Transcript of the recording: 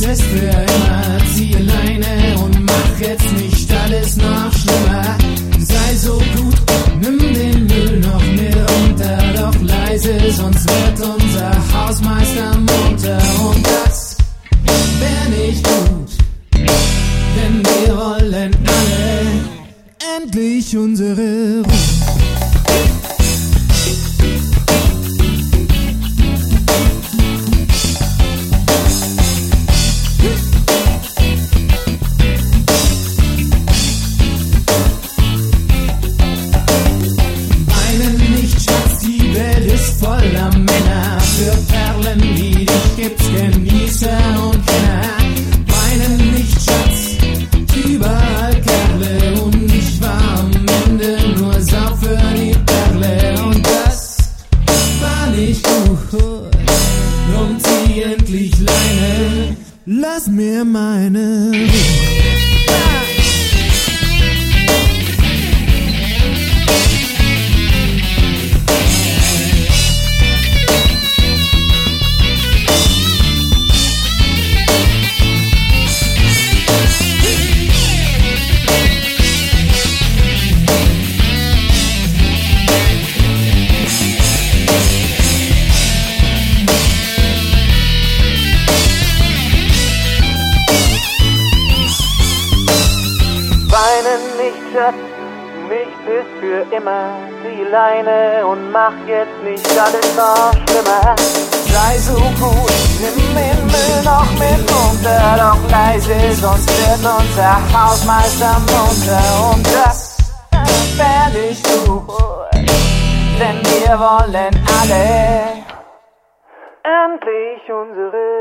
bist für immer, zieh Leine und mach jetzt nicht alles noch schlimmer. Sei so gut, nimm den Müll noch mit runter, doch leise, sonst wird unser Hausmeister munter. Und das wär nicht gut, denn wir wollen alle endlich unsere Ruhe. Voller Männer, für Perlen wie dich gibt's Genießer und Kenner. Weinen nicht, Schatz, überall Kerle, und ich war am Ende nur Sau für die Perle. Und das war nicht gut, drum zieh endlich Leine, lass mir meine Ruhe. Weinen nicht, Schatz, nicht bis für immer. Zieh Leine und mach jetzt nicht alles noch schlimmer. Sei so gut, nimm den Müll noch mit runter, doch leise, sonst wird unser Hausmeister munter. Und das wär nicht gut, denn wir wollen alle endlich unsere